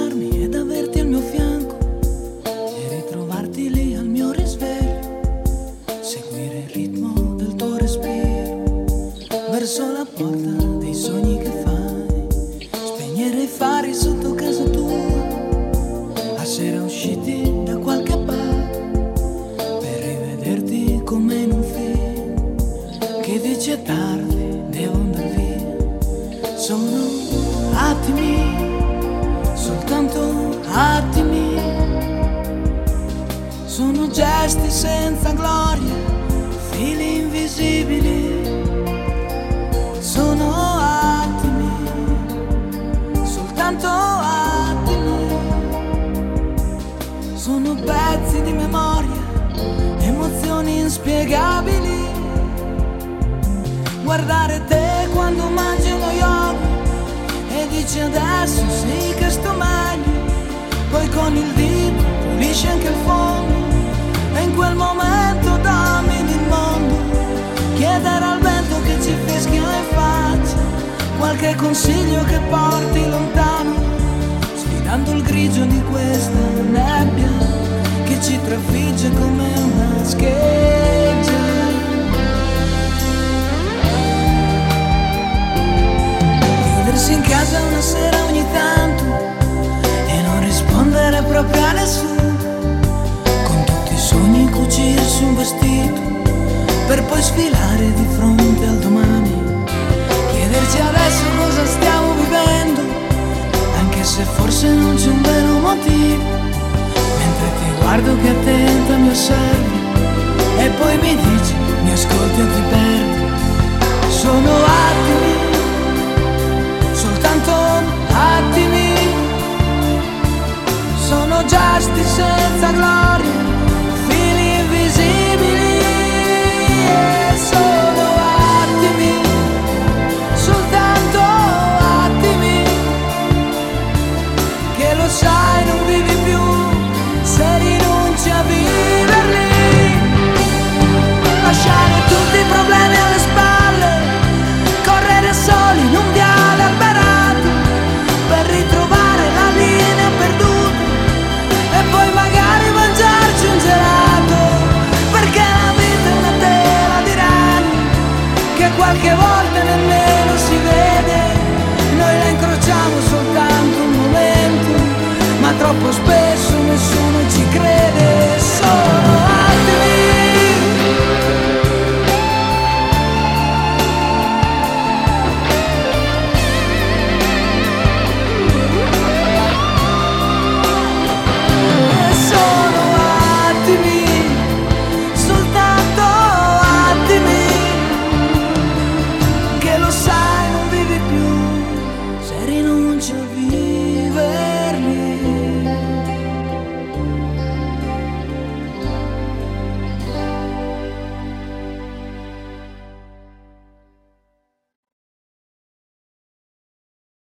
svegliarmi ed averti al mio fianco e ritrovarti lì al mio risveglio, seguire il ritmo del tuo respiro verso la porta dei sogni che fai, spegnere i fari sotto casa tua, a sera usciti da qualche bar per rivederti come in un film che dice è tardi, devo andar via. Sono attimi, soltanto attimi, sono gesti senza gloria, fili invisibili. Sono attimi, soltanto attimi, sono pezzi di memoria, emozioni inspiegabili. Guardare te quando mangi uno yogurt e dici adesso sì che sto meglio, poi con il dito pulisci anche il fondo e in quel momento domini il mondo. Chiedere al vento che ci fischia in faccia qualche consiglio che porti lontano, sfidando il grigio di questa nebbia che ci trafigge come una scheggia. In casa una sera ogni tanto e non rispondere proprio a nessuno, con tutti i sogni cucirsi un vestito per poi sfilare di fronte al domani, chiederci adesso cosa stiamo vivendo, anche se forse non c'è un vero motivo, mentre ti guardo che attenta mi osservi e poi mi dici mi ascolti o ti perdi. Sono attimi, soltanto attimi, sono gesti senza gloria,